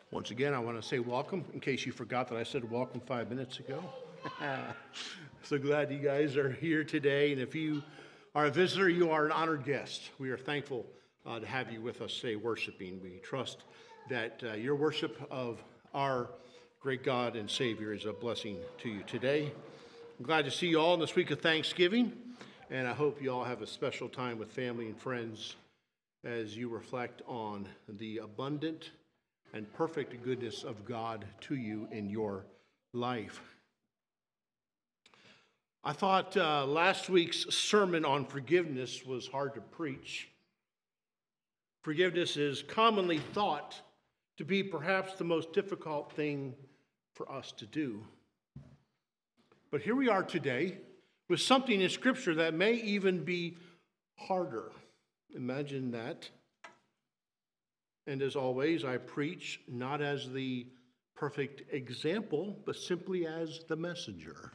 Once again, I want to say welcome, in case you forgot that I said welcome 5 minutes ago. So glad you guys are here today, and if you are a visitor, you are an honored guest. We are thankful to have you with us today worshiping. We trust that your worship of our great God and Savior is a blessing to you today. I'm glad to see you all in this week of Thanksgiving, and I hope you all have a special time with family and friends as you reflect on the abundant and perfect goodness of God to you in your life. I thought last week's sermon on forgiveness was hard to preach. Forgiveness is commonly thought to be perhaps the most difficult thing for us to do. But here we are today with something in Scripture that may even be harder. Imagine that. And as always, I preach not as the perfect example, but simply as the messenger.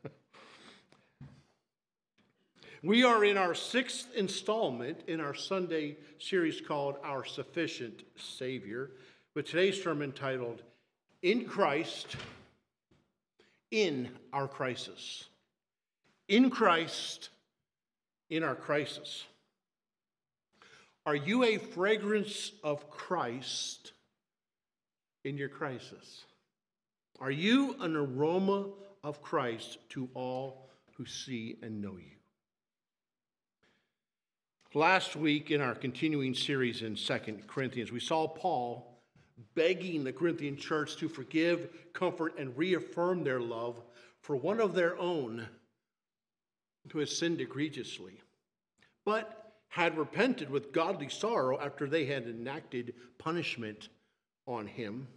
We are in our 6th installment in our Sunday series called Our Sufficient Savior, with today's sermon titled, In Christ, in Our Crisis. In Christ, in Our Crisis. Are you a fragrance of Christ in your crisis? Are you an aroma of Christ to all who see and know you? Last week in our continuing series in 2 Corinthians, we saw Paul begging the Corinthian church to forgive, comfort, and reaffirm their love for one of their own who has sinned egregiously, but had repented with godly sorrow after they had enacted punishment on him.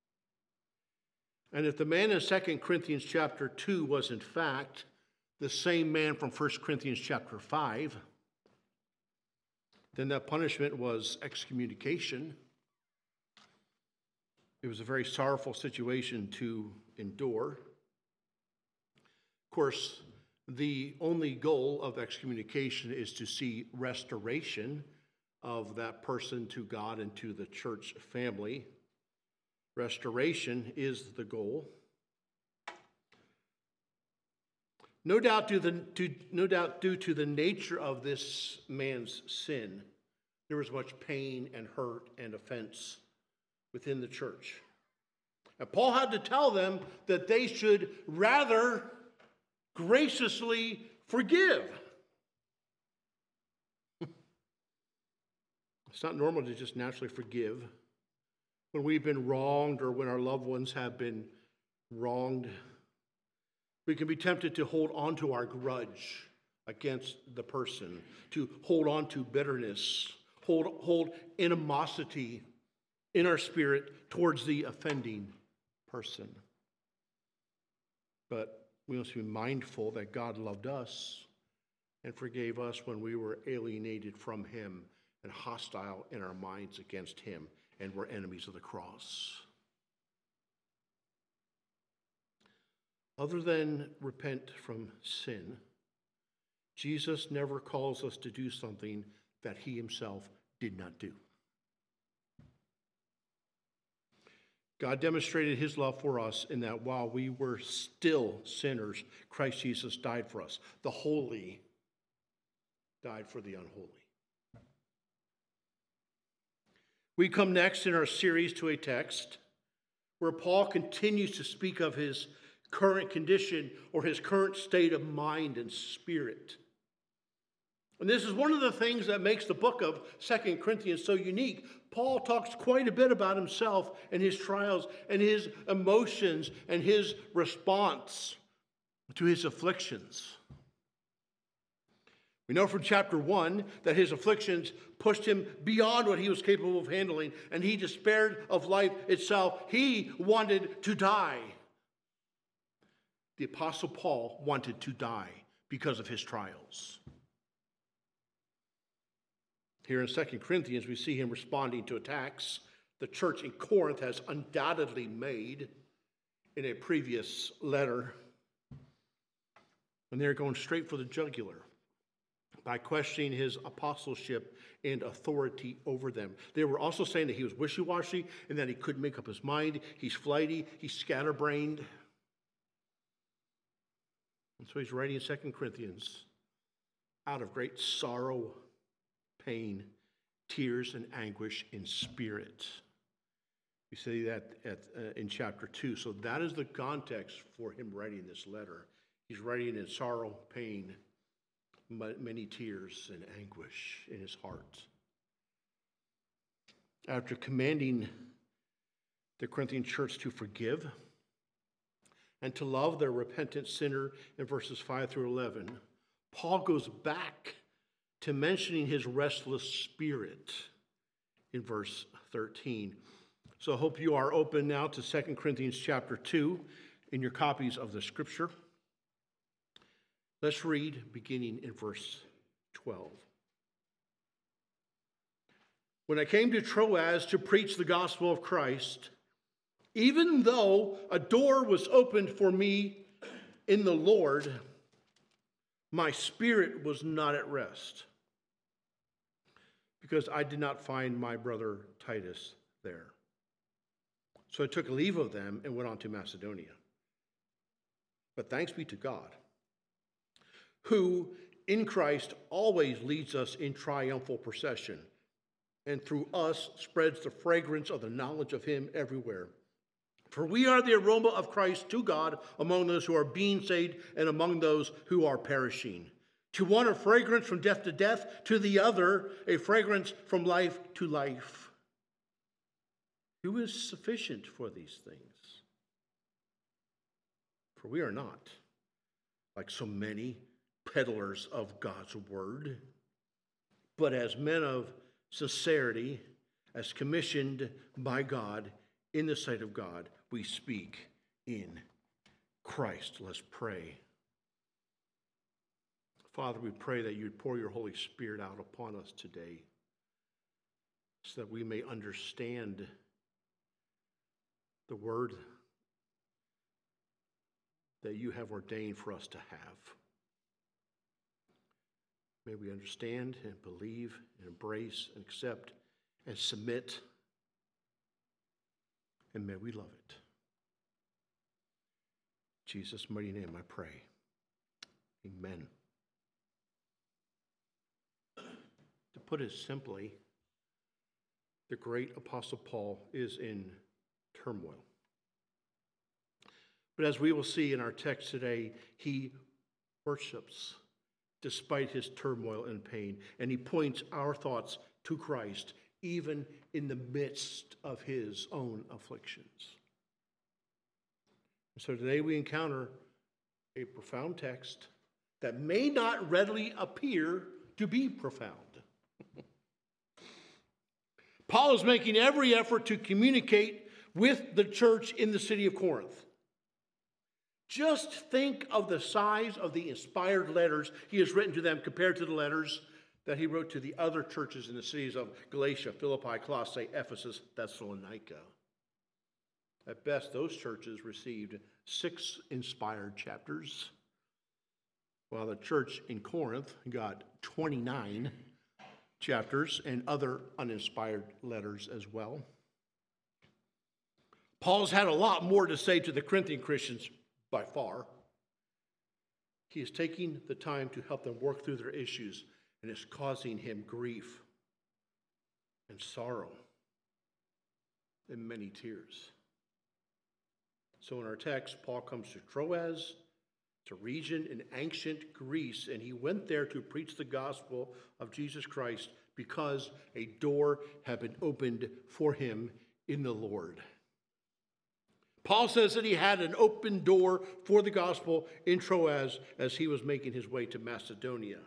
And if the man in 2 Corinthians chapter 2 was in fact the same man from 1 Corinthians chapter 5, then that punishment was excommunication. It was a very sorrowful situation to endure. Of course, the only goal of excommunication is to see restoration of that person to God and to the church family. Restoration is the goal. No doubt due to the nature of this man's sin, there was much pain and hurt and offense within the church. And Paul had to tell them that they should rather graciously forgive. It's not normal to just naturally forgive when we've been wronged or when our loved ones have been wronged. We can be tempted to hold on to our grudge against the person, to hold on to bitterness, hold animosity in our spirit towards the offending person. But we must be mindful that God loved us and forgave us when we were alienated from him and hostile in our minds against him and were enemies of the cross. Other than repent from sin, Jesus never calls us to do something that he himself did not do. God demonstrated his love for us in that while we were still sinners, Christ Jesus died for us. The holy died for the unholy. We come next in our series to a text where Paul continues to speak of his current condition or his current state of mind and spirit. And this is one of the things that makes the book of 2 Corinthians so unique. Paul talks quite a bit about himself and his trials and his emotions and his response to his afflictions. We know from chapter 1 that his afflictions pushed him beyond what he was capable of handling, and he despaired of life itself. He wanted to die. The Apostle Paul wanted to die because of his trials. Here in 2 Corinthians, we see him responding to attacks the church in Corinth has undoubtedly made in a previous letter. And they're going straight for the jugular. by questioning his apostleship and authority over them. They were also saying that he was wishy-washy and that he couldn't make up his mind. He's flighty. He's scatterbrained. And so he's writing 2 Corinthians out of great sorrow, pain, tears, and anguish in spirit. We see that in chapter 2. So that is the context for him writing this letter. He's writing in sorrow, pain, many tears, and anguish in his heart. After commanding the Corinthian church to forgive and to love their repentant sinner in verses 5 through 11, Paul goes back to mentioning his restless spirit in verse 13. So I hope you are open now to 2 Corinthians chapter 2 in your copies of the scripture. Let's read beginning in verse 12. When I came to Troas to preach the gospel of Christ, even though a door was opened for me in the Lord, my spirit was not at rest, because I did not find my brother Titus there. So I took leave of them and went on to Macedonia. But thanks be to God, who in Christ always leads us in triumphal procession, and through us spreads the fragrance of the knowledge of him everywhere. For we are the aroma of Christ to God among those who are being saved and among those who are perishing. To one a fragrance from death to death, to the other a fragrance from life to life. Who is sufficient for these things? For we are not, like so many peddlers of God's word, but as men of sincerity, as commissioned by God in the sight of God, we speak in Christ. Let's pray. Father, we pray that you'd pour your Holy Spirit out upon us today so that we may understand the word that you have ordained for us to have. May we understand and believe and embrace and accept and submit, and may we love it. In Jesus' mighty name I pray. Amen. To put it simply, the great Apostle Paul is in turmoil. But as we will see in our text today, he worships despite his turmoil and pain, and he points our thoughts to Christ, even in the midst of his own afflictions. And so today we encounter a profound text that may not readily appear to be profound. Paul is making every effort to communicate with the church in the city of Corinth. Just think of the size of the inspired letters he has written to them compared to the letters that he wrote to the other churches in the cities of Galatia, Philippi, Colossae, Ephesus, Thessalonica. At best, those churches received 6 inspired chapters, while the church in Corinth got 29 chapters and other uninspired letters as well. Paul's had a lot more to say to the Corinthian Christians by far. He is taking the time to help them work through their issues, and it's causing him grief and sorrow and many tears. So in our text, Paul comes to Troas, it's a region in ancient Greece, and he went there to preach the gospel of Jesus Christ because a door had been opened for him in the Lord. Paul says that he had an open door for the gospel in Troas as he was making his way to Macedonia.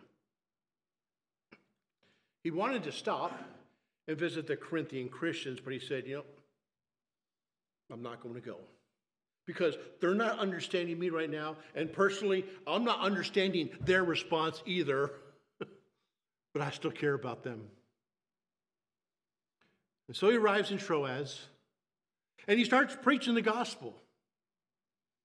He wanted to stop and visit the Corinthian Christians, but he said, I'm not going to go, because they're not understanding me right now, and personally, I'm not understanding their response either, but I still care about them. And so he arrives in Troas, and he starts preaching the gospel.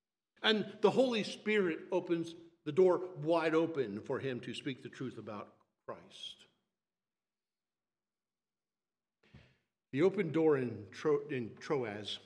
And the Holy Spirit opens the door wide open for him to speak the truth about Christ. The open door in Troas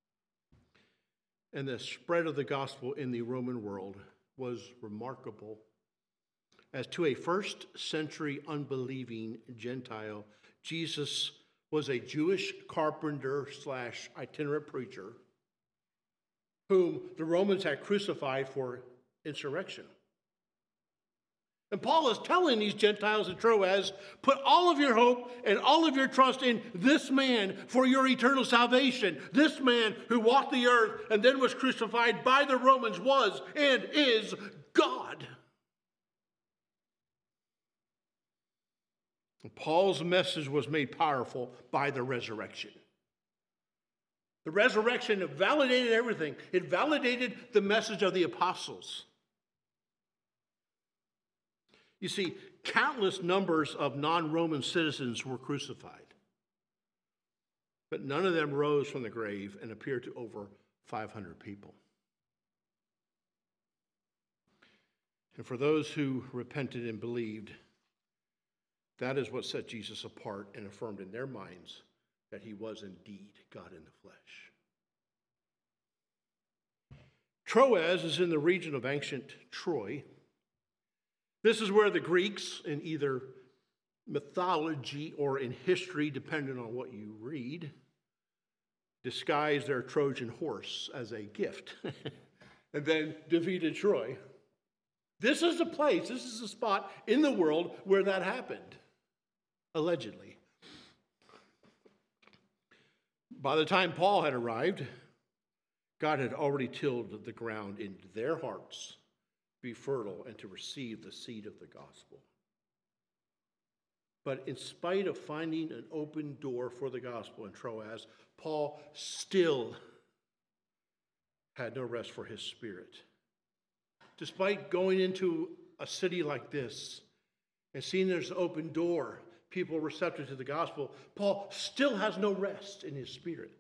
and the spread of the gospel in the Roman world was remarkable, as to a first century unbelieving Gentile, Jesus was a Jewish carpenter / itinerant preacher whom the Romans had crucified for insurrection. And Paul is telling these Gentiles in Troas, put all of your hope and all of your trust in this man for your eternal salvation. This man who walked the earth and then was crucified by the Romans was and is God. And Paul's message was made powerful by the resurrection. The resurrection validated everything. It validated the message of the apostles. You see, countless numbers of non-Roman citizens were crucified, but none of them rose from the grave and appeared to over 500 people. And for those who repented and believed, that is what set Jesus apart and affirmed in their minds that he was indeed God in the flesh. Troas is in the region of ancient Troy. This is where the Greeks, in either mythology or in history, depending on what you read, disguised their Trojan horse as a gift and then defeated Troy. This is a place, this is a spot in the world where that happened, allegedly. By the time Paul had arrived, God had already tilled the ground in their hearts be fertile and to receive the seed of the gospel. But in spite of finding an open door for the gospel in Troas, Paul still had no rest for his spirit. Despite going into a city like this and seeing there's an open door, people receptive to the gospel, Paul still has no rest in his spirit.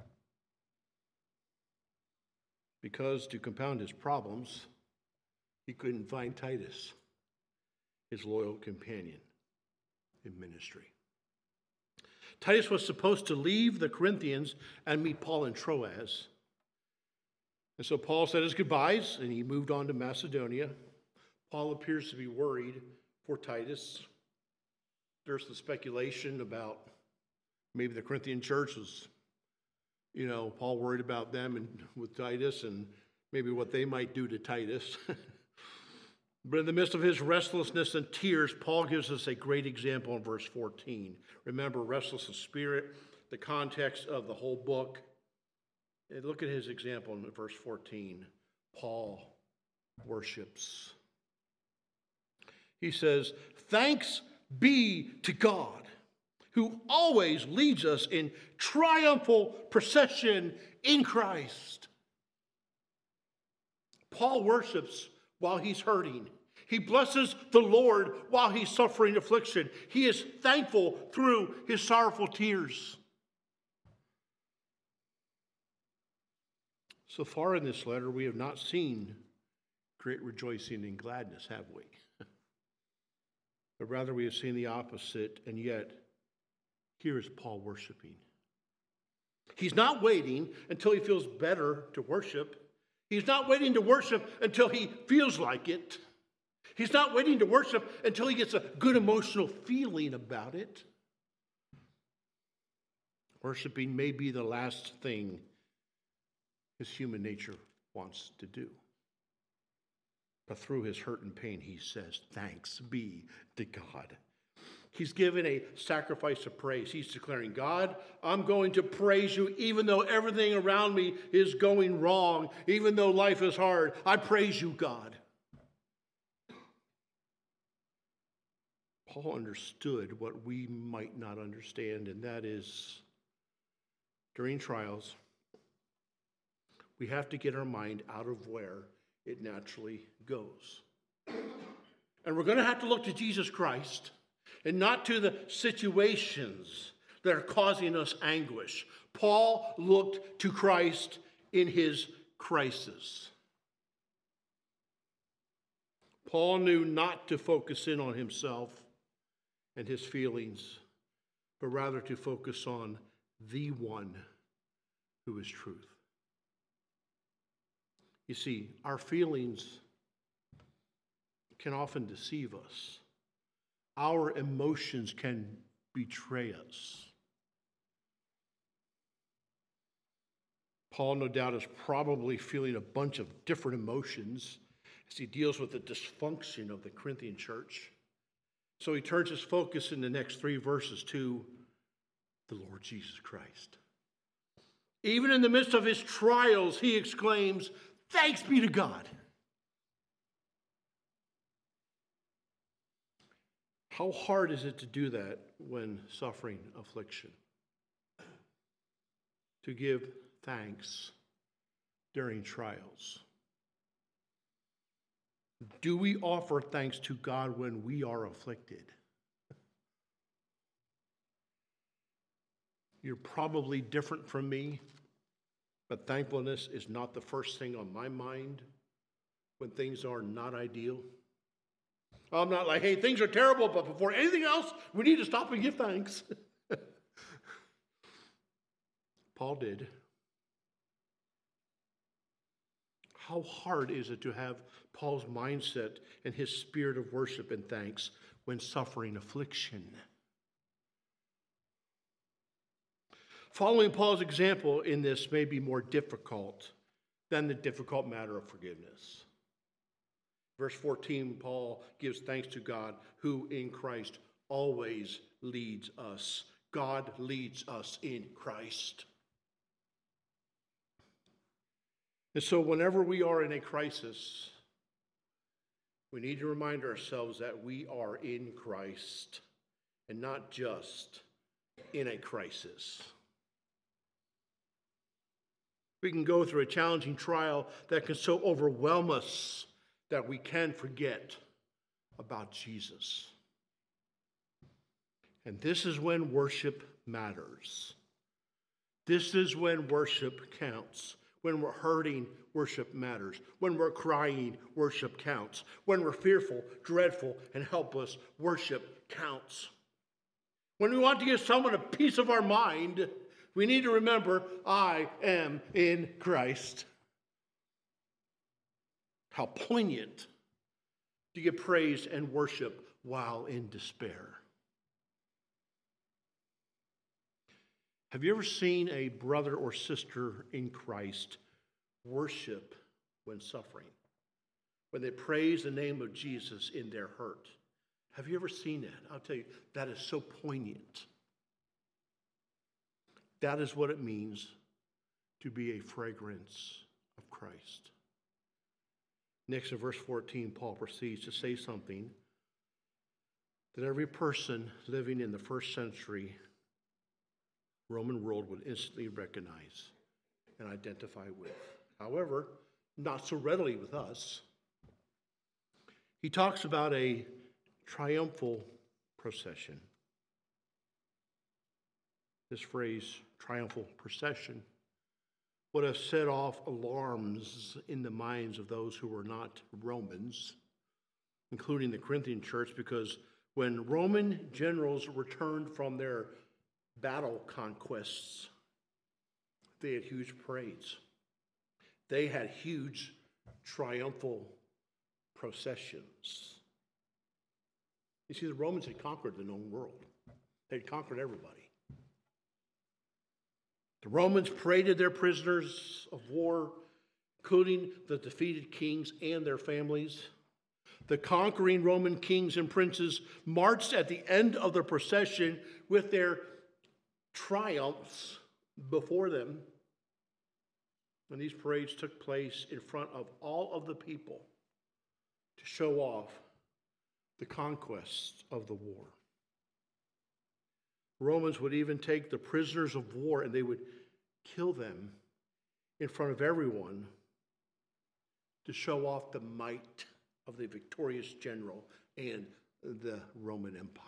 Because to compound his problems, he couldn't find Titus, his loyal companion in ministry. Titus was supposed to leave the Corinthians and meet Paul in Troas. And so Paul said his goodbyes and he moved on to Macedonia. Paul appears to be worried for Titus. There's the speculation about maybe the Corinthian church was, Paul worried about them and with Titus and maybe what they might do to Titus. But in the midst of his restlessness and tears, Paul gives us a great example in verse 14. Remember, restless in spirit, the context of the whole book. And look at his example in verse 14. Paul worships. He says, "Thanks be to God, who always leads us in triumphal procession in Christ." Paul worships while he's hurting. He blesses the Lord while he's suffering affliction. He is thankful through his sorrowful tears. So far in this letter, we have not seen great rejoicing and gladness, have we? But rather we have seen the opposite, and yet here is Paul worshiping. He's not waiting until he feels better to worship. He's not waiting to worship until he feels like it. He's not waiting to worship until he gets a good emotional feeling about it. Worshiping may be the last thing his human nature wants to do. But through his hurt and pain, he says, "Thanks be to God." He's given a sacrifice of praise. He's declaring, "God, I'm going to praise you even though everything around me is going wrong, even though life is hard. I praise you, God." Paul understood what we might not understand, and that is, during trials, we have to get our mind out of where it naturally goes. And we're going to have to look to Jesus Christ and not to the situations that are causing us anguish. Paul looked to Christ in his crisis. Paul knew not to focus in on himself, and his feelings, but rather to focus on the one who is truth. You see, our feelings can often deceive us. Our emotions can betray us. Paul, no doubt, is probably feeling a bunch of different emotions as he deals with the dysfunction of the Corinthian church. So he turns his focus in the next 3 verses to the Lord Jesus Christ. Even in the midst of his trials, he exclaims, "Thanks be to God." How hard is it to do that when suffering affliction? To give thanks during trials. Do we offer thanks to God when we are afflicted? You're probably different from me, but thankfulness is not the first thing on my mind when things are not ideal. I'm not like, hey, things are terrible, but before anything else, we need to stop and give thanks. Paul did. How hard is it to have Paul's mindset and his spirit of worship and thanks when suffering affliction? Following Paul's example in this may be more difficult than the difficult matter of forgiveness. Verse 14, Paul gives thanks to God who in Christ always leads us. God leads us in Christ. And so whenever we are in a crisis, we need to remind ourselves that we are in Christ and not just in a crisis. We can go through a challenging trial that can so overwhelm us that we can forget about Jesus. And this is when worship matters. This is when worship counts. When we're hurting, worship matters. When we're crying, worship counts. When we're fearful, dreadful, and helpless, worship counts. When we want to give someone a piece of our mind, we need to remember, I am in Christ. How poignant to give praise and worship while in despair. Have you ever seen a brother or sister in Christ worship when suffering? When they praise the name of Jesus in their hurt? Have you ever seen that? I'll tell you, that is so poignant. That is what it means to be a fragrance of Christ. Next in verse 14, Paul proceeds to say something that every person living in the first century Roman world would instantly recognize and identify with. However, not so readily with us. He talks about a triumphal procession. This phrase, triumphal procession, would have set off alarms in the minds of those who were not Romans, including the Corinthian church, because when Roman generals returned from their battle conquests, they had huge parades. They had huge triumphal processions. You see, the Romans had conquered the known world. They'd conquered everybody. The Romans paraded their prisoners of war, including the defeated kings and their families. The conquering Roman kings and princes marched at the end of the procession with their triumphs before them. And these parades took place in front of all of the people to show off the conquests of the war. Romans would even take the prisoners of war and they would kill them in front of everyone to show off the might of the victorious general and the Roman Empire.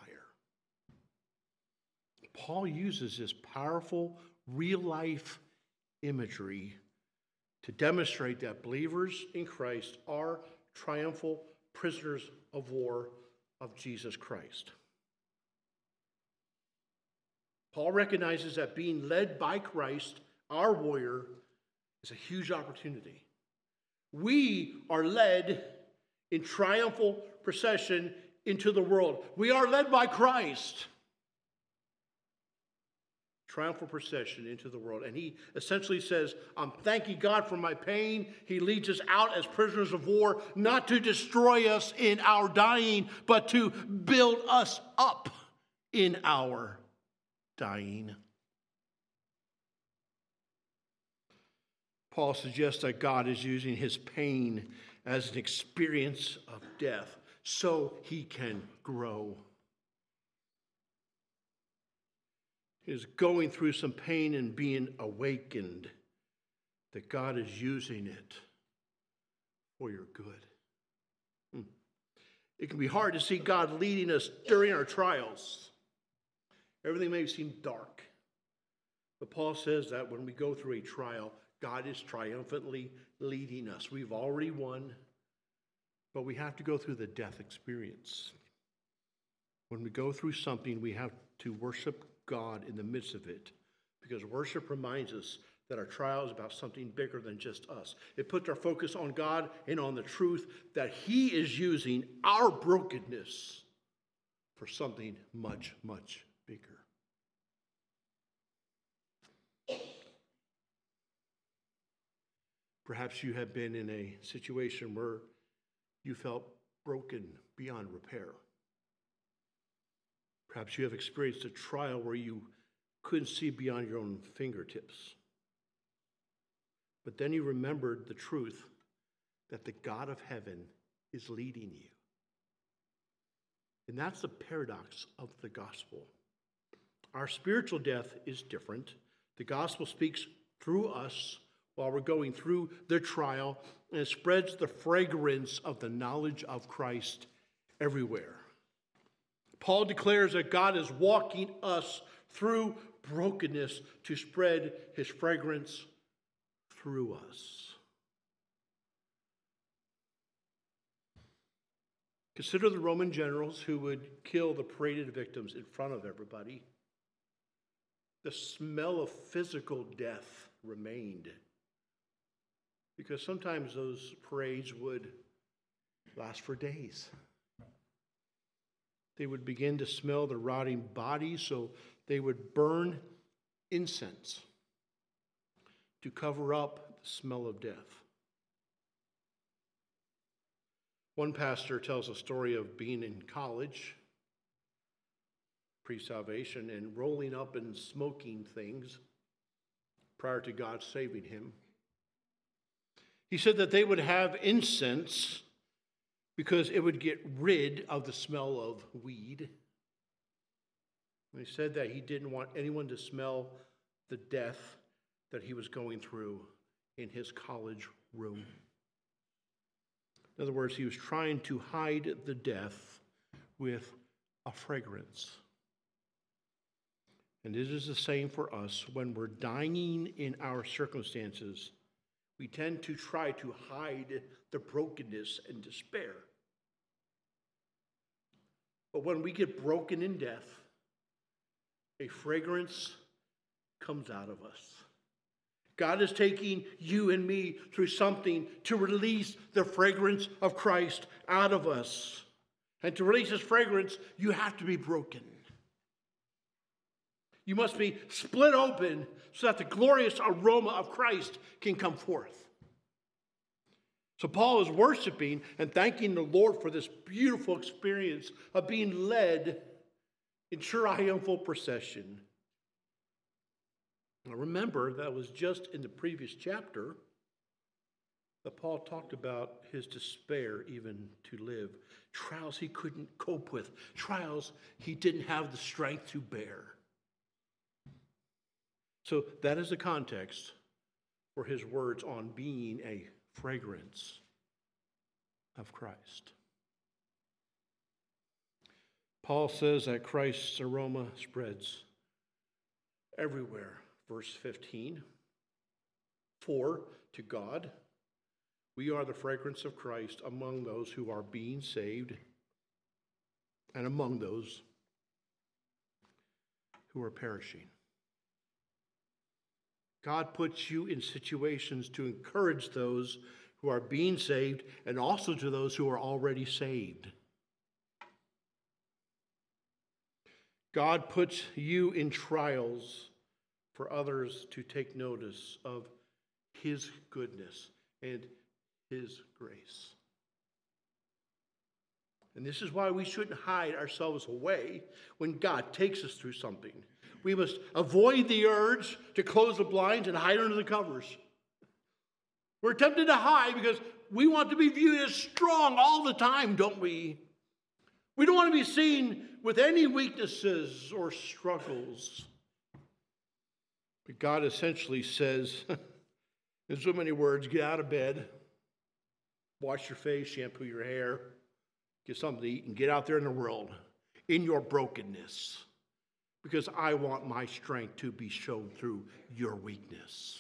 Paul uses this powerful real-life imagery to demonstrate that believers in Christ are triumphal prisoners of war of Jesus Christ. Paul recognizes that being led by Christ, our warrior, is a huge opportunity. We are led in triumphal procession into the world. We are led by Christ. Triumphal procession into the world. And he essentially says, I'm thanking God for my pain. He leads us out as prisoners of war, not to destroy us in our dying, but to build us up in our dying. Paul suggests that God is using his pain as an experience of death so he can grow. He is going through some pain and being awakened that God is using it for your good. It can be hard to see God leading us during our trials. Everything may seem dark. But Paul says that when we go through a trial, God is triumphantly leading us. We've already won, but we have to go through the death experience. When we go through something, we have to worship God in the midst of it, because worship reminds us that our trial is about something bigger than just us. It puts our focus on God and on the truth that he is using our brokenness for something much, much bigger. Perhaps you have been in a situation where you felt broken beyond repair. Perhaps you have experienced a trial where you couldn't see beyond your own fingertips. But then you remembered the truth that the God of heaven is leading you. And that's the paradox of the gospel. Our spiritual death is different. The gospel speaks through us while we're going through the trial, and it spreads the fragrance of the knowledge of Christ everywhere. Paul declares that God is walking us through brokenness to spread his fragrance through us. Consider the Roman generals who would kill the paraded victims in front of everybody. The smell of physical death remained, because sometimes those parades would last for days. They would begin to smell the rotting bodies, so they would burn incense to cover up the smell of death. One pastor tells a story of being in college, pre-salvation, and rolling up and smoking things prior to God saving him. He said that they would have incense because it would get rid of the smell of weed. And he said that he didn't want anyone to smell the death that he was going through in his college room. In other words, he was trying to hide the death with a fragrance. And it is the same for us. When we're dying in our circumstances, we tend to try to hide the brokenness and despair. But when we get broken in death, a fragrance comes out of us. God is taking you and me through something to release the fragrance of Christ out of us. And to release this fragrance, you have to be broken. You must be split open so that the glorious aroma of Christ can come forth. So Paul is worshiping and thanking the Lord for this beautiful experience of being led in triumphal procession. Now remember, that was just in the previous chapter that Paul talked about his despair even to live. Trials he couldn't cope with. Trials he didn't have the strength to bear. So that is the context for his words on being a fragrance of Christ. Paul says that Christ's aroma spreads everywhere. Verse 15, for to God, we are the fragrance of Christ among those who are being saved and among those who are perishing. God puts you in situations to encourage those who are being saved and also to those who are already saved. God puts you in trials for others to take notice of His goodness and His grace. And this is why we shouldn't hide ourselves away when God takes us through something. We must avoid the urge to close the blinds and hide under the covers. We're tempted to hide because we want to be viewed as strong all the time, don't we? We don't want to be seen with any weaknesses or struggles. But God essentially says, in so many words, get out of bed, wash your face, shampoo your hair, get something to eat, and get out there in the world in your brokenness. Because I want my strength to be shown through your weakness.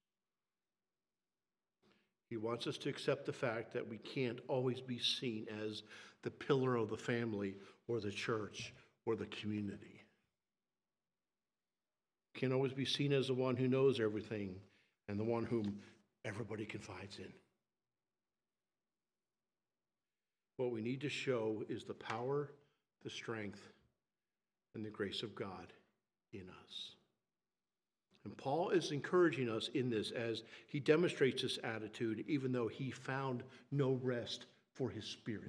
He wants us to accept the fact that we can't always be seen as the pillar of the family or the church or the community. Can't always be seen as the one who knows everything and the one whom everybody confides in. What we need to show is the power, the strength, and the grace of God in us. And Paul is encouraging us in this as he demonstrates this attitude, even though he found no rest for his spirit.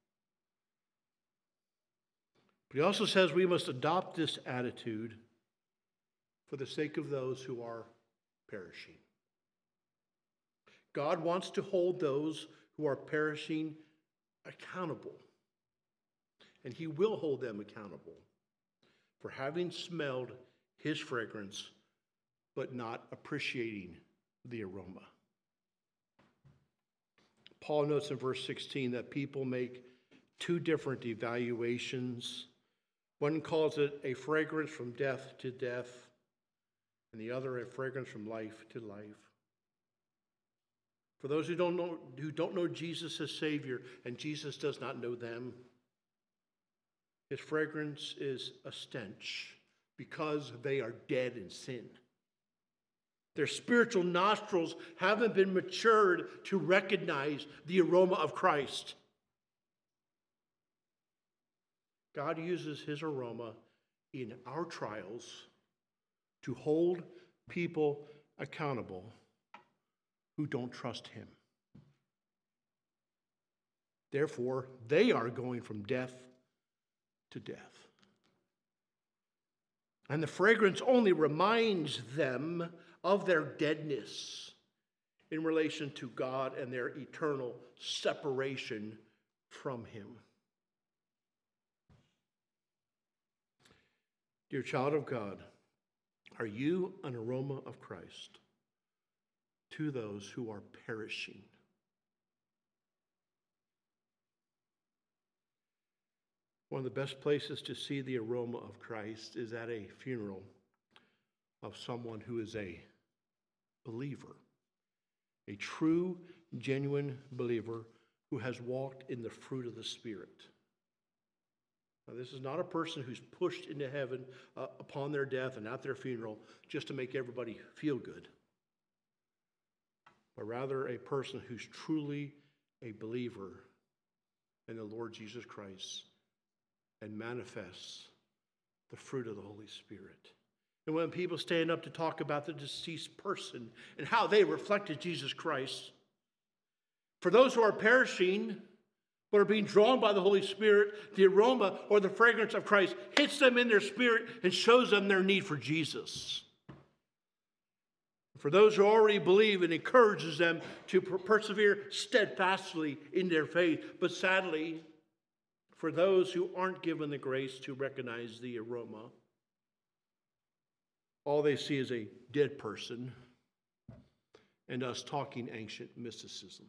But he also says we must adopt this attitude for the sake of those who are perishing. God wants to hold those who are perishing accountable. And he will hold them accountable for having smelled his fragrance, but not appreciating the aroma. Paul notes in verse 16 that people make two different evaluations. One calls it a fragrance from death to death, and the other a fragrance from life to life. For those who don't know Jesus as Savior, and Jesus does not know them, his fragrance is a stench because they are dead in sin. Their spiritual nostrils haven't been matured to recognize the aroma of Christ. God uses his aroma in our trials to hold people accountable who don't trust him. Therefore, they are going from death to death. And the fragrance only reminds them of their deadness in relation to God and their eternal separation from him. Dear child of God, are you an aroma of Christ to those who are perishing? One of the best places to see the aroma of Christ is at a funeral of someone who is a believer, a true, genuine believer who has walked in the fruit of the Spirit. Now, this is not a person who's pushed into heaven upon their death and at their funeral just to make everybody feel good, but rather a person who's truly a believer in the Lord Jesus Christ and manifests the fruit of the Holy Spirit. And when people stand up to talk about the deceased person and how they reflected Jesus Christ, for those who are perishing but are being drawn by the Holy Spirit, the aroma or the fragrance of Christ hits them in their spirit and shows them their need for Jesus. For those who already believe, it encourages them to persevere steadfastly in their faith. But sadly, for those who aren't given the grace to recognize the aroma, all they see is a dead person and us talking ancient mysticism.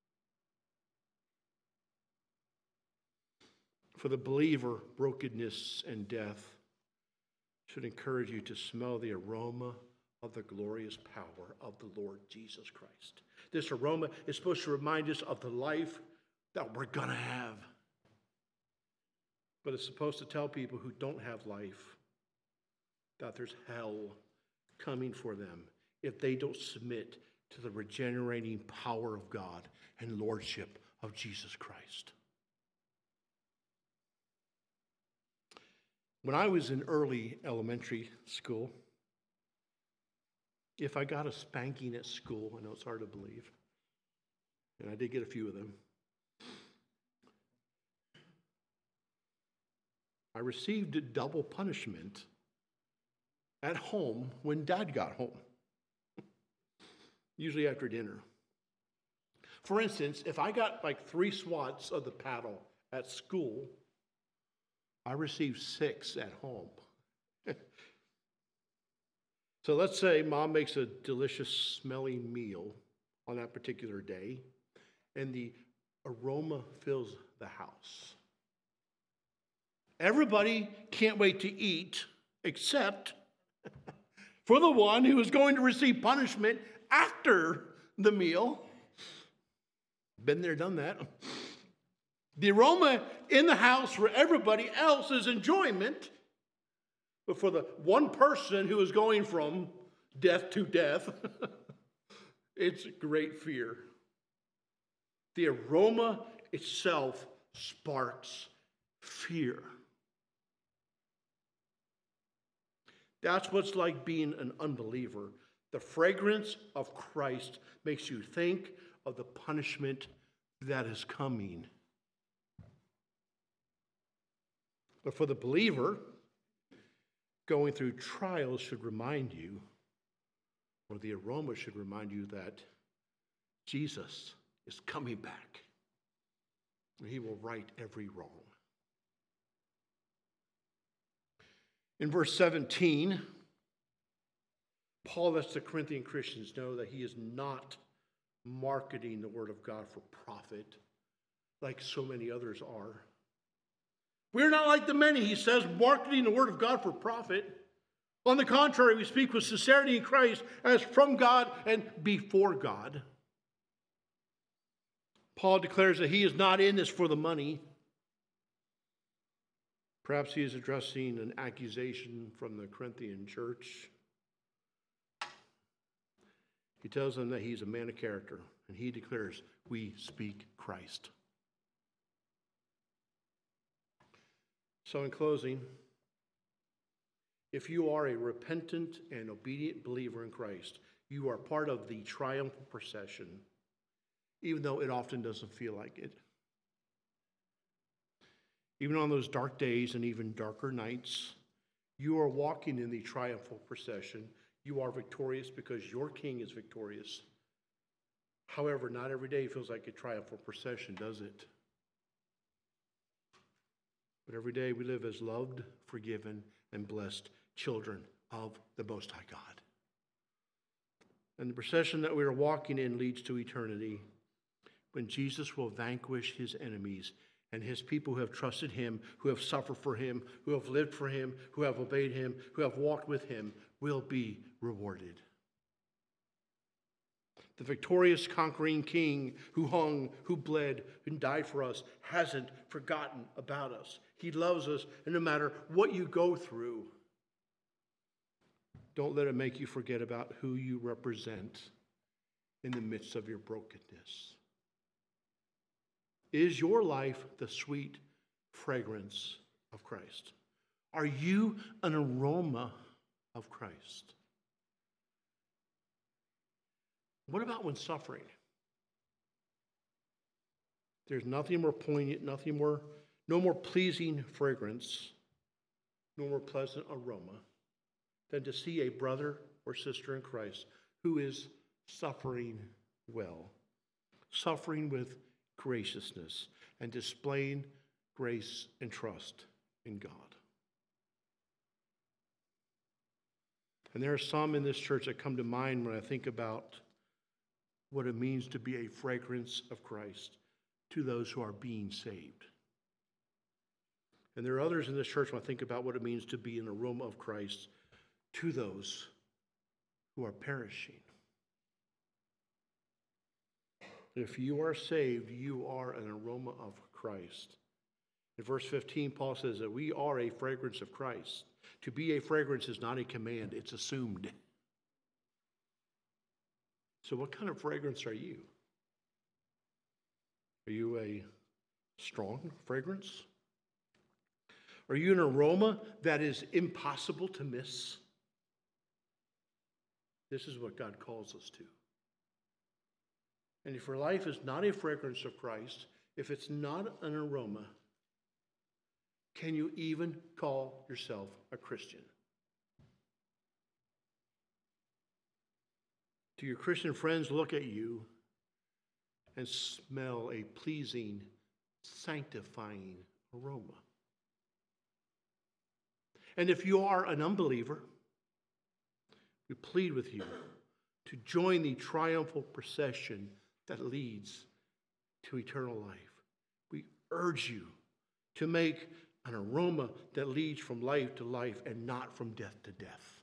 For the believer, brokenness and death should encourage you to smell the aroma of the glorious power of the Lord Jesus Christ. This aroma is supposed to remind us of the life that we're going to have. But it's supposed to tell people who don't have life that there's hell coming for them if they don't submit to the regenerating power of God and lordship of Jesus Christ. When I was in early elementary school, if I got a spanking at school, I know it's hard to believe, and I did get a few of them, I received a double punishment at home when Dad got home, usually after dinner. For instance, if I got like 3 swats of the paddle at school, I received 6 at home. So let's say Mom makes a delicious smelling meal on that particular day, and the aroma fills the house. Everybody can't wait to eat except for the one who is going to receive punishment after the meal. Been there, done that. The aroma in the house for everybody else is enjoyment, but for the one person who is going from death to death, it's great fear. The aroma itself sparks fear. That's what's like being an unbeliever. The fragrance of Christ makes you think of the punishment that is coming. But for the believer, going through trials should remind you, or the aroma should remind you, that Jesus is coming back. He will right every wrong. In verse 17, Paul lets the Corinthian Christians know that he is not marketing the word of God for profit like so many others are. We're not like the many, he says, marketing the word of God for profit. On the contrary, we speak with sincerity in Christ as from God and before God. Paul declares that he is not in this for the money. Perhaps he is addressing an accusation from the Corinthian church. He tells them that he's a man of character, and he declares, we speak Christ. So in closing, if you are a repentant and obedient believer in Christ, you are part of the triumphal procession, even though it often doesn't feel like it. Even on those dark days and even darker nights, you are walking in the triumphal procession. You are victorious because your King is victorious. However, not every day feels like a triumphal procession, does it? But every day we live as loved, forgiven, and blessed children of the Most High God. And the procession that we are walking in leads to eternity, when Jesus will vanquish his enemies, and his people who have trusted him, who have suffered for him, who have lived for him, who have obeyed him, who have walked with him, will be rewarded. The victorious conquering King who hung, who bled, and died for us hasn't forgotten about us. He loves us, and no matter what you go through, don't let it make you forget about who you represent in the midst of your brokenness. Is your life the sweet fragrance of Christ? Are you an aroma of Christ? What about when suffering? There's nothing more poignant, no more pleasing fragrance, no more pleasant aroma than to see a brother or sister in Christ who is suffering well, suffering with graciousness, and displaying grace and trust in God. And there are some in this church that come to mind when I think about what it means to be a fragrance of Christ to those who are being saved. And there are others in this church when I think about what it means to be an aroma of Christ to those who are perishing. If you are saved, you are an aroma of Christ. In verse 15, Paul says that we are a fragrance of Christ. To be a fragrance is not a command, it's assumed. So what kind of fragrance are you? Are you a strong fragrance? Are you an aroma that is impossible to miss? This is what God calls us to. And if your life is not a fragrance of Christ, if it's not an aroma, can you even call yourself a Christian? Do your Christian friends look at you and smell a pleasing, sanctifying aroma? And if you are an unbeliever, we plead with you to join the triumphal procession that leads to eternal life. We urge you to make an aroma that leads from life to life and not from death to death.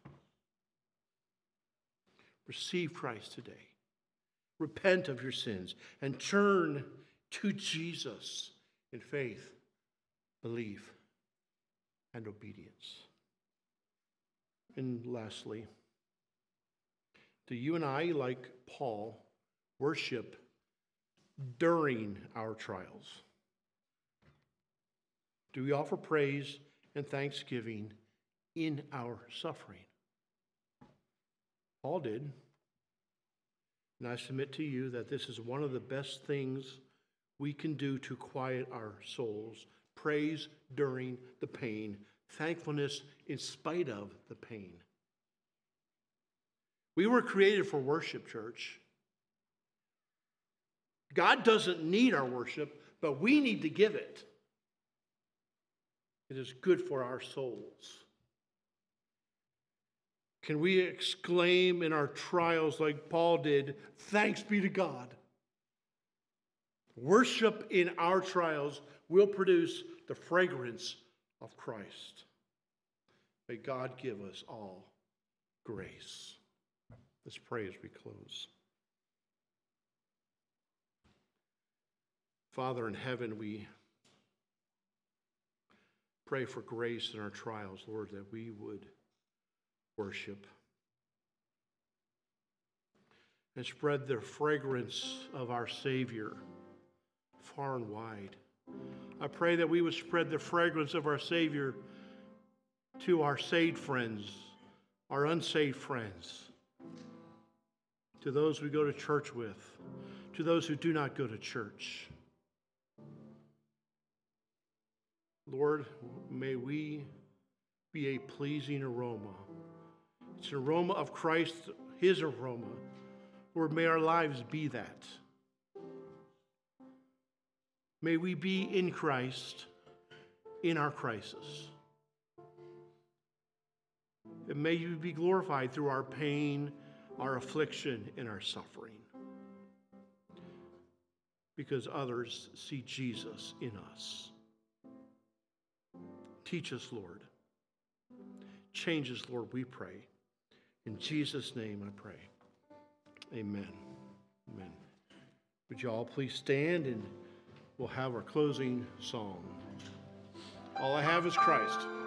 Receive Christ today. Repent of your sins and turn to Jesus in faith, belief, and obedience. And lastly, do you and I, like Paul, worship during our trials? Do we offer praise and thanksgiving in our suffering? Paul did. And I submit to you that this is one of the best things we can do to quiet our souls. Praise during the pain. Thankfulness in spite of the pain. We were created for worship, church. God doesn't need our worship, but we need to give it. It is good for our souls. Can we exclaim in our trials like Paul did, "Thanks be to God"? Worship in our trials will produce the fragrance of Christ. May God give us all grace. Let's pray as we close. Father in heaven, we pray for grace in our trials, Lord, that we would worship and spread the fragrance of our Savior far and wide. I pray that we would spread the fragrance of our Savior to our saved friends, our unsaved friends, to those we go to church with, to those who do not go to church. Lord, may we be a pleasing aroma. It's an aroma of Christ, his aroma. Lord, may our lives be that. May we be in Christ in our crisis. And may you be glorified through our pain, our affliction, and our suffering. Because others see Jesus in us. Teach us, Lord. Change us, Lord, we pray. In Jesus' name I pray. Amen. Amen. Would you all please stand and we'll have our closing song. All I have is Christ.